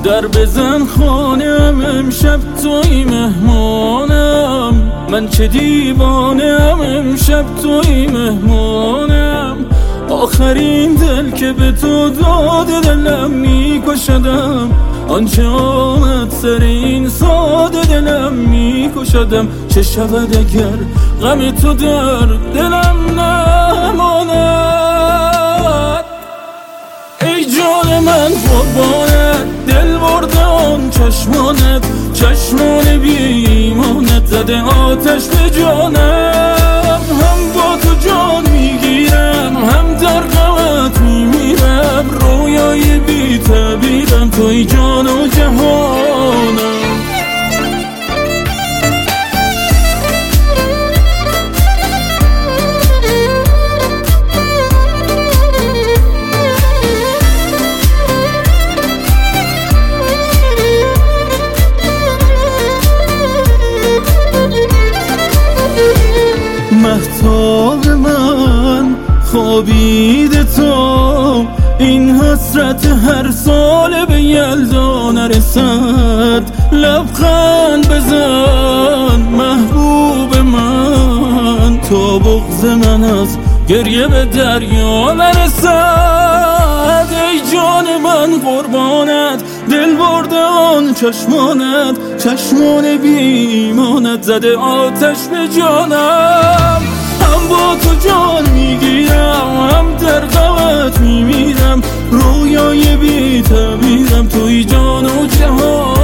در بزن خانم امشب توی مهمانم، من چه دیوانم امشب توی مهمانم. آخرین دل که به تو داده دلم میکشدم، آنچه آمد سر این ساده دلم میکشدم. چه شود اگر غم تو در دلم نماند؟ ای جان من قربانت، دل برده آن چشمانت، چشمان بی ایمانت زده آتش به جانم. هم با تو جان میگیرم، هم در غمت میمیرم، رویای بی تعبیرم، توی جان و جهانم. مهتاب من خوابیده تو، این حسرت هر سال به یلدا نرسد. لبخند بزن محبوب من، تا بغض من از گریه به دریا نرسد. ای جان من قربانت، دل برده آن چشمانت، چشمان بی ایمانت زده آتش به جانم. هم با تو جان میگیرم، هم در غمت میمیرم، رویای بی تعبیرم، توی جان و جهان.